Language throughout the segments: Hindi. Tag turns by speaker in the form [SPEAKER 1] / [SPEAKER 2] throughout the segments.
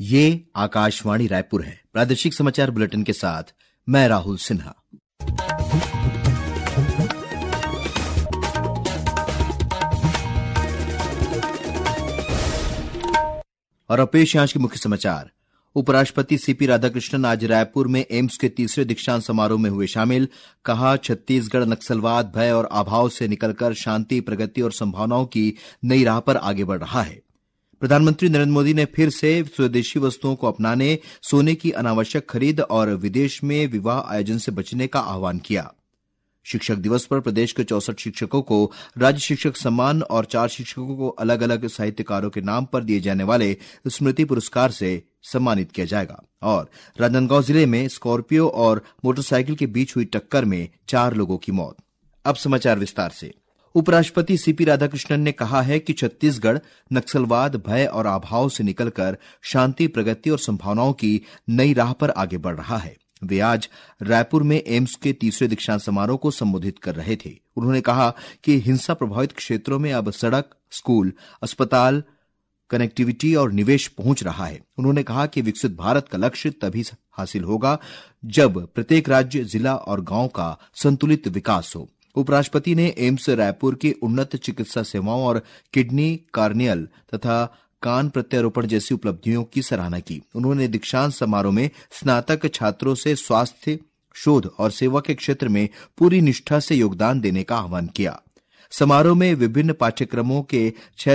[SPEAKER 1] ये आकाशवाणी रायपुर है। प्रादेशिक समाचार बुलेटिन के साथ मैं राहुल सिन्हा। और अब पेश आज के मुख्य समाचार। उपराष्ट्रपति सीपी राधाकृष्णन आज रायपुर में एम्स के तीसरे दीक्षांत समारोह में हुए शामिल। कहा, छत्तीसगढ़ नक्सलवाद, भय और अभाव से निकलकर शांति, प्रगति और संभावनाओं की नई राह पर आगे बढ़ रहा है। प्रधानमंत्री नरेंद्र मोदी ने फिर से स्वदेशी वस्तुओं को अपनाने, सोने की अनावश्यक खरीद और विदेश में विवाह आयोजन से बचने का आह्वान किया। शिक्षक दिवस पर प्रदेश के 64 शिक्षकों को राज्य शिक्षक सम्मान और 4 शिक्षकों को अलग अलग साहित्यकारों के नाम पर दिए जाने वाले स्मृति पुरस्कार से सम्मानित किया जाएगा। और राजनांदगांव जिले में स्कॉर्पियो और मोटरसाइकिल के बीच हुई टक्कर में 4 लोगों की मौत। अब समाचार विस्तार से। उपराष्ट्रपति सीपी राधाकृष्णन ने कहा है कि छत्तीसगढ़ नक्सलवाद, भय और अभाव से निकलकर शांति, प्रगति और संभावनाओं की नई राह पर आगे बढ़ रहा है। वे आज रायपुर में एम्स के तीसरे दीक्षांत समारोह को संबोधित कर रहे थे। उन्होंने कहा कि हिंसा प्रभावित क्षेत्रों में अब सड़क, स्कूल, अस्पताल, कनेक्टिविटी और निवेश पहुंच रहा है। उन्होंने कहा कि विकसित भारत का लक्ष्य तभी हासिल होगा जब प्रत्येक राज्य, जिला और गांव का संतुलित विकास हो। उपराष्ट्रपति ने एम्स रायपुर की उन्नत चिकित्सा सेवाओं और किडनी, कार्नियल तथा कान प्रत्यारोपण जैसी उपलब्धियों की सराहना की। उन्होंने दीक्षांत समारोह में स्नातक छात्रों से स्वास्थ्य, शोध और सेवा के क्षेत्र में पूरी निष्ठा से योगदान देने का आह्वान किया। समारोह में विभिन्न पाठ्यक्रमों के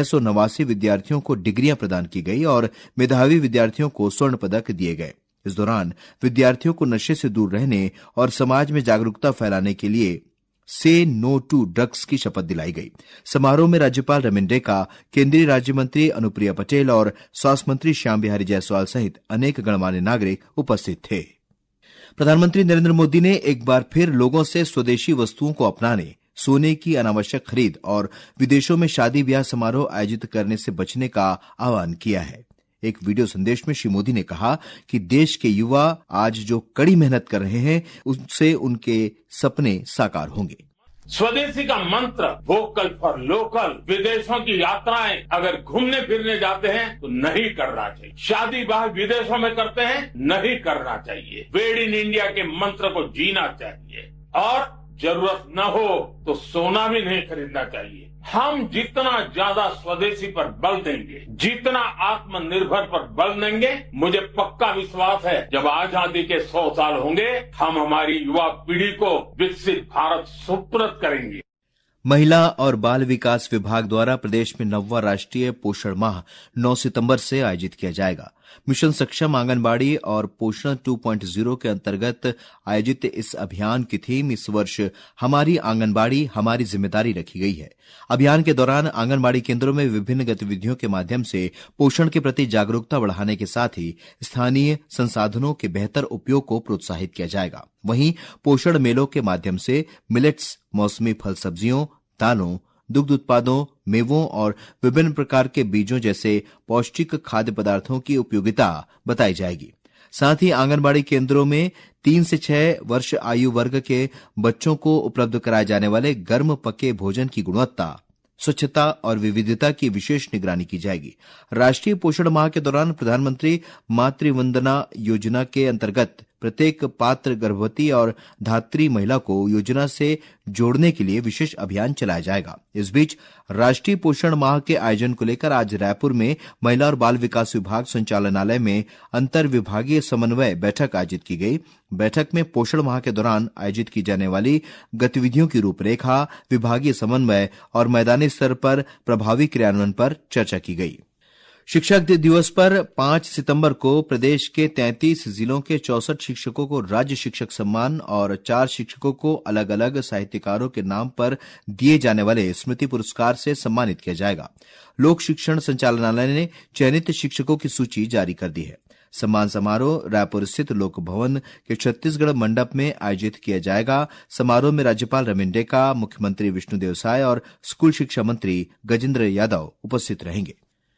[SPEAKER 1] 689 विद्यार्थियों को डिग्रियां प्रदान की गई और मेधावी विद्यार्थियों को स्वर्ण पदक दिए गए। इस दौरान विद्यार्थियों को नशे से दूर रहने और समाज में जागरूकता फैलाने के लिए से नो टू ड्रग्स की शपथ दिलाई गई। समारोह में राज्यपाल रमेंडेका, केंद्रीय राज्य मंत्री अनुप्रिया पटेल और स्वास्थ्य मंत्री श्याम बिहारी जायसवाल सहित अनेक गणमान्य नागरिक उपस्थित थे। प्रधानमंत्री नरेंद्र मोदी ने एक बार फिर लोगों से स्वदेशी वस्तुओं को अपनाने, सोने की अनावश्यक खरीद और विदेशों में शादी ब्याह समारोह आयोजित करने से बचने का आह्वान किया है। एक वीडियो संदेश में श्री मोदी ने कहा कि देश के युवा आज जो कड़ी मेहनत कर रहे हैं, उससे उनके सपने साकार होंगे।
[SPEAKER 2] स्वदेशी का मंत्र, वोकल फॉर लोकल। विदेशों की यात्राएं अगर घूमने फिरने जाते हैं तो नहीं करना चाहिए। शादी ब्याह विदेशों में करते हैं, नहीं करना चाहिए। मेड इन इंडिया के मंत्र को जीना चाहिए और जरूरत न हो तो सोना भी नहीं खरीदना चाहिए। हम जितना ज्यादा स्वदेशी पर बल देंगे, जितना आत्मनिर्भर पर बल देंगे, मुझे पक्का विश्वास है जब आजादी के 100 साल होंगे, हम हमारी युवा पीढ़ी को विकसित भारत सुपुर्द करेंगे।
[SPEAKER 1] महिला और बाल विकास विभाग द्वारा प्रदेश में 9वां राष्ट्रीय पोषण माह 9 सितंबर से आयोजित किया जाएगा। मिशन सक्षम आंगनबाड़ी और पोषण 2.0 के अंतर्गत आयोजित इस अभियान की थीम इस वर्ष हमारी आंगनबाड़ी हमारी जिम्मेदारी रखी गई है। अभियान के दौरान आंगनबाड़ी केंद्रों में विभिन्न गतिविधियों के माध्यम से पोषण के प्रति जागरूकता बढ़ाने के साथ ही स्थानीय संसाधनों के बेहतर उपयोग को प्रोत्साहित किया जाएगा। वहीं पोषण मेलों के माध्यम से मिलेट्स, मौसमी फल सब्जियों, दालों, दुग्ध उत्पादों, मेवों और विभिन्न प्रकार के बीजों जैसे पौष्टिक खाद्य पदार्थों की उपयोगिता बताई जाएगी। साथ ही आंगनबाड़ी केंद्रों में 3 से 6 वर्ष आयु वर्ग के बच्चों को उपलब्ध कराए जाने वाले गर्म पके भोजन की गुणवत्ता, स्वच्छता और विविधता की विशेष निगरानी की जाएगी। राष्ट्रीय पोषण माह के दौरान प्रधानमंत्री मातृ वंदना योजना के अंतर्गत प्रत्येक पात्र गर्भवती और धात्री महिला को योजना से जोड़ने के लिए विशेष अभियान चलाया जाएगा। इस बीच राष्ट्रीय पोषण माह के आयोजन को लेकर आज रायपुर में महिला और बाल विकास विभाग संचालनालय में अंतर विभागीय समन्वय बैठक आयोजित की गई। बैठक में पोषण माह के दौरान आयोजित की जाने वाली गतिविधियों की रूपरेखा, विभागीय समन्वय और मैदानी स्तर पर प्रभावी क्रियान्वयन पर चर्चा की गई। शिक्षक दिवस पर 5 सितंबर को प्रदेश के 33 जिलों के 64 शिक्षकों को राज्य शिक्षक सम्मान और 4 शिक्षकों को अलग अलग साहित्यकारों के नाम पर दिए जाने वाले स्मृति पुरस्कार से सम्मानित किया जाएगा। लोक शिक्षण संचालनालय ने चयनित शिक्षकों की सूची जारी कर दी है। सम्मान समारोह रायपुर स्थित लोक भवन के छत्तीसगढ़ मंडप में आयोजित किया जाएगा। समारोह में राज्यपाल रमेंडेका, मुख्यमंत्री विष्णुदेव साय और स्कूल शिक्षा मंत्री गजेंद्र यादव उपस्थित रहेंगे।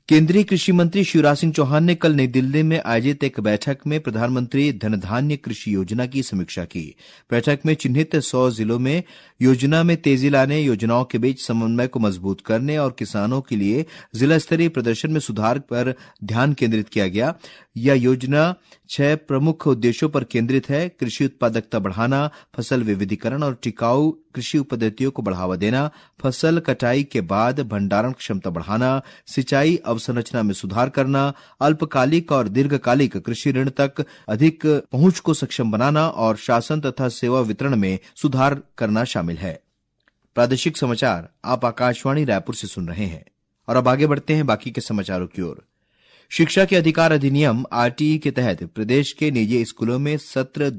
[SPEAKER 1] केंद्रीय कृषि मंत्री शिवराज सिंह चौहान ने कल नई दिल्ली में आयोजित एक बैठक में प्रधानमंत्री धन धान्य कृषि योजना की समीक्षा की। बैठक में चिन्हित 100 जिलों में योजना में तेजी लाने, योजनाओं के बीच समन्वय को मजबूत करने और किसानों के लिए जिला स्तरीय प्रदर्शन में सुधार पर ध्यान केंद्रित किया गया। यह योजना 6 प्रमुख उद्देश्यों पर केंद्रित है: कृषि उत्पादकता बढ़ाना, फसल विविधीकरण और टिकाऊ कृषि पद्धतियों को बढ़ावा देना, फसल कटाई के बाद भंडारण क्षमता बढ़ाना, सिंचाई अवसंरचना में सुधार करना, अल्पकालिक और दीर्घकालिक कृषि ऋण तक अधिक पहुंच को सक्षम बनाना और शासन तथा सेवा वितरण में सुधार करना शामिल है। प्रादेशिक समाचार आप आकाशवाणी रायपुर से सुन रहे हैं और अब आगे बढ़ते हैं बाकी के समाचारों की ओर। शिक्षा के अधिकार अधिनियम आरटीई के तहत प्रदेश के निजी स्कूलों में सत्र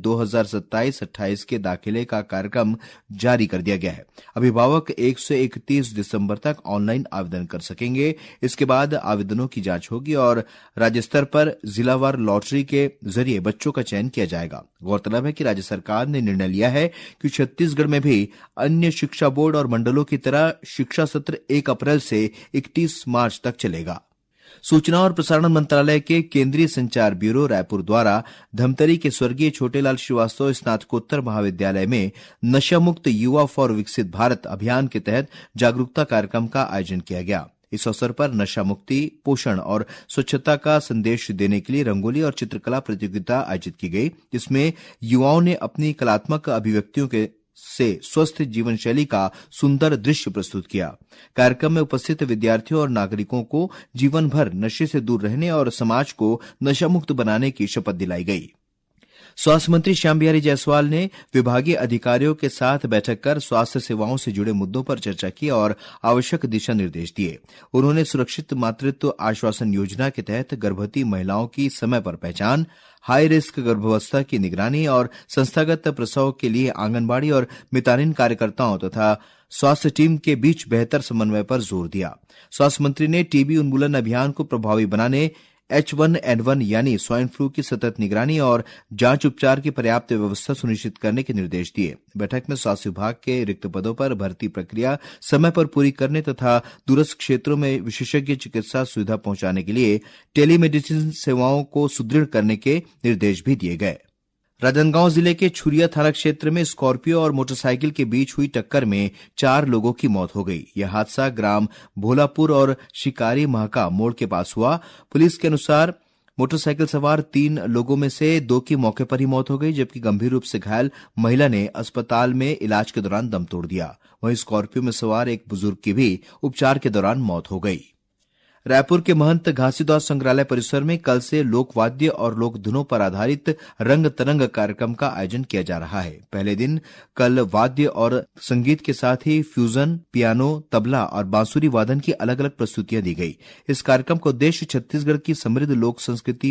[SPEAKER 1] 2027-28 के दाखिले का कार्यक्रम जारी कर दिया गया है। अभिभावक 1 से 31 दिसंबर तक ऑनलाइन आवेदन कर सकेंगे। इसके बाद आवेदनों की जांच होगी और राज्य स्तर पर जिलावार लॉटरी के जरिए बच्चों का चयन किया जाएगा। गौरतलब है कि राज्य सरकार ने निर्णय लिया है कि छत्तीसगढ़ में भी अन्य शिक्षा बोर्ड और मंडलों की तरह शिक्षा सत्र 1 अप्रैल से 31 मार्च तक चलेगा। सूचना और प्रसारण मंत्रालय के केंद्रीय संचार ब्यूरो रायपुर द्वारा धमतरी के स्वर्गीय छोटेलाल श्रीवास्तव स्नातकोत्तर महाविद्यालय में नशा मुक्त युवा फॉर विकसित भारत अभियान के तहत जागरूकता कार्यक्रम का आयोजन किया गया। इस अवसर पर नशा मुक्ति, पोषण और स्वच्छता का संदेश देने के लिए रंगोली और चित्रकला प्रतियोगिता आयोजित की गई, जिसमें युवाओं ने अपनी कलात्मक अभिव्यक्तियों के से स्वस्थ जीवन शैली का सुंदर दृश्य प्रस्तुत किया। कार्यक्रम में उपस्थित विद्यार्थियों और नागरिकों को जीवन भर नशे से दूर रहने और समाज को नशा मुक्त बनाने की शपथ दिलाई गई। स्वास्थ्य मंत्री श्याम बिहारी जायसवाल ने विभागीय अधिकारियों के साथ बैठक कर स्वास्थ्य सेवाओं से जुड़े मुद्दों पर चर्चा की और आवश्यक दिशा निर्देश दिए। उन्होंने सुरक्षित मातृत्व आश्वासन योजना के तहत गर्भवती महिलाओं की समय पर पहचान, हाई रिस्क गर्भावस्था की निगरानी और संस्थागत प्रसव के लिए आंगनबाड़ी और मितानिन कार्यकर्ताओं तथा स्वास्थ्य टीम के बीच बेहतर समन्वय पर जोर दिया। स्वास्थ्य मंत्री ने टीबी उन्मूलन अभियान को प्रभावी बनाने, H1N1 यानी स्वाइन फ्लू की सतत निगरानी और जांच उपचार की पर्याप्त व्यवस्था सुनिश्चित करने के निर्देश दिए। बैठक में स्वास्थ्य विभाग के रिक्त पदों पर भर्ती प्रक्रिया समय पर पूरी करने तथा दूरस्थ क्षेत्रों में विशेषज्ञ चिकित्सा सुविधा पहुंचाने के लिए टेलीमेडिसिन सेवाओं को सुदृढ़ करने के निर्देश भी दिए गए। राजनांदगांव जिले के छुरिया थाना क्षेत्र में स्कॉर्पियो और मोटरसाइकिल के बीच हुई टक्कर में 4 लोगों की मौत हो गई। यह हादसा ग्राम भोलापुर और शिकारी महाका मोड़ के पास हुआ। पुलिस के अनुसार मोटरसाइकिल सवार 3 लोगों में से 2 की मौके पर ही मौत हो गई, जबकि गंभीर रूप से घायल महिला ने अस्पताल में इलाज के दौरान दम तोड़ दिया। वहीं स्कॉर्पियो में सवार एक बुजुर्ग की भी उपचार के दौरान मौत हो गई। रायपुर के महंत घासीदास संग्रहालय परिसर में कल से लोकवाद्य और लोक धुनों पर आधारित रंग तरंग कार्यक्रम का आयोजन किया जा रहा है। पहले दिन कल वाद्य और संगीत के साथ ही फ्यूजन, पियानो, तबला और बांसुरी वादन की अलग अलग प्रस्तुतियां दी गई। इस कार्यक्रम का उद्देश्य छत्तीसगढ़ की समृद्ध लोक संस्कृति,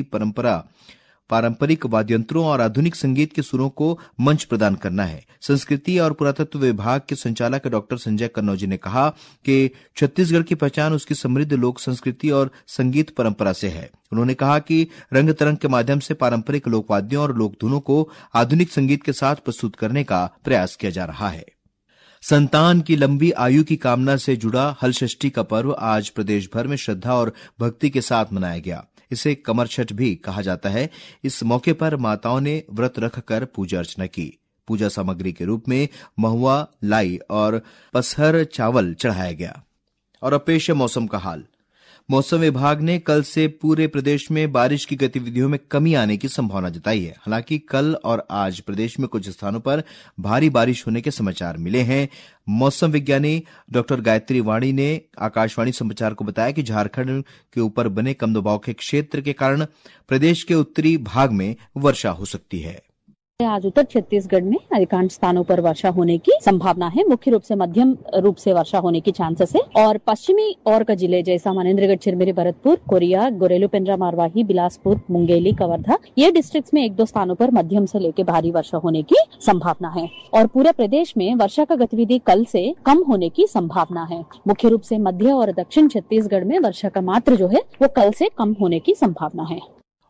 [SPEAKER 1] पारंपरिक वाद्ययंत्रों और आधुनिक संगीत के सुरों को मंच प्रदान करना है। संस्कृति और पुरातत्व विभाग के संचालक डॉक्टर संजय कन्नौजी ने कहा कि छत्तीसगढ़ की पहचान उसकी समृद्ध लोक संस्कृति और संगीत परंपरा से है। उन्होंने कहा कि रंग तरंग के माध्यम से पारंपरिक लोकवाद्यों और लोक धुनों को आधुनिक संगीत के साथ प्रस्तुत करने का प्रयास किया जा रहा है। संतान की लंबी आयु की कामना से जुड़ा हलषष्ठी का पर्व आज प्रदेश भर में श्रद्धा और भक्ति के साथ मनाया गया। इसे कमर छठ भी कहा जाता है। इस मौके पर माताओं ने व्रत रखकर पूजा अर्चना की। पूजा सामग्री के रूप में महुआ, लाई और पसहर चावल चढ़ाया गया। और अब पेश है मौसम का हाल। मौसम विभाग ने कल से पूरे प्रदेश में बारिश की गतिविधियों में कमी आने की संभावना जताई है। हालांकि कल और आज प्रदेश में कुछ स्थानों पर भारी बारिश होने के समाचार मिले हैं। मौसम विज्ञानी डॉक्टर गायत्री वाणी ने आकाशवाणी समाचार को बताया कि झारखंड के ऊपर बने कम दबाव के क्षेत्र के कारण प्रदेश के उत्तरी भाग में वर्षा हो सकती है।
[SPEAKER 3] आज उत्तर छत्तीसगढ़ में अधिकांश स्थानों पर वर्षा होने की संभावना है। मुख्य रूप से मध्यम रूप से वर्षा होने की चांसेस है और पश्चिमी और का जिले जैसा मनेन्द्रगढ़, चिरमिरी, भरतपुर, कोरिया, गोरेलू, पेंड्रा, मारवाही, बिलासपुर, मुंगेली, कवर्धा ये डिस्ट्रिक्ट्स में 1-2 स्थानों पर मध्यम से लेकर भारी वर्षा होने की संभावना है और पूरे प्रदेश में वर्षा का गतिविधि कल से कम होने की संभावना है। मुख्य रूप से मध्य और दक्षिण छत्तीसगढ़ में वर्षा का मात्रा जो है वो कल से कम होने की संभावना है।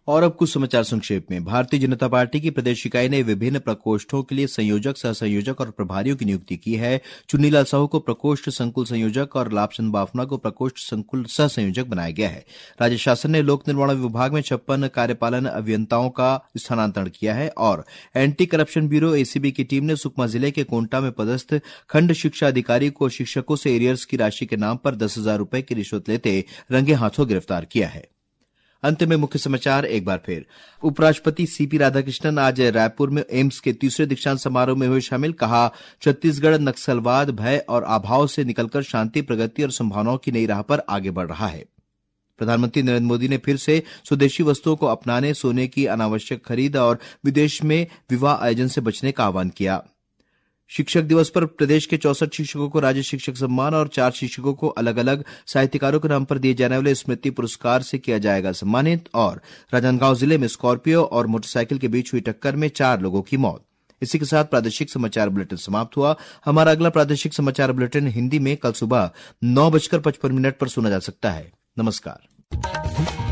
[SPEAKER 1] और अब कुछ समाचार संक्षेप में। भारतीय जनता पार्टी की प्रदेश इकाई ने विभिन्न प्रकोष्ठों के लिए संयोजक, सह संयोजक और प्रभारियों की नियुक्ति की है। चुन्नीलाल साहू को प्रकोष्ठ संकुल संयोजक और लाभचंद बाफना को प्रकोष्ठ संकुल सह संयोजक बनाया गया है। राज्य शासन ने लोक निर्माण विभाग में 56 कार्यपालन अभियंताओं का स्थानांतरण किया है और एंटी करप्शन ब्यूरो एसीबी की टीम ने सुकमा जिले के कोंटा में पदस्थ खंड शिक्षा अधिकारी को शिक्षकों से एरियर्स की राशि के नाम पर 10,000 रुपए की रिश्वत लेते रंगे हाथों गिरफ्तार किया है। अंत में मुख्य समाचार एक बार फिर। उपराष्ट्रपति सीपी राधाकृष्णन आज रायपुर में एम्स के तीसरे दीक्षांत समारोह में हुए शामिल। कहा, छत्तीसगढ़ नक्सलवाद, भय और अभाव से निकलकर शांति, प्रगति और संभावनाओं की नई राह पर आगे बढ़ रहा है। प्रधानमंत्री नरेंद्र मोदी ने फिर से स्वदेशी वस्तुओं को अपनाने, सोने की अनावश्यक खरीद और विदेश में विवाह आयोजन से बचने का आह्वान किया। शिक्षक दिवस पर प्रदेश के 64 शिक्षकों को राज्य शिक्षक सम्मान और 4 शिक्षकों को अलग अलग साहित्यकारों के नाम पर दिए जाने वाले स्मृति पुरस्कार से किया जाएगा सम्मानित। और राजनांदगांव जिले में स्कॉर्पियो और मोटरसाइकिल के बीच हुई टक्कर में 4 लोगों की मौत। इसी के साथ प्रादेशिक समाचार बुलेटिन समाप्त हुआ। हमारा अगला प्रादेशिक समाचार बुलेटिन हिंदी में कल सुबह 9:55 पर सुना जा सकता है। नमस्कार।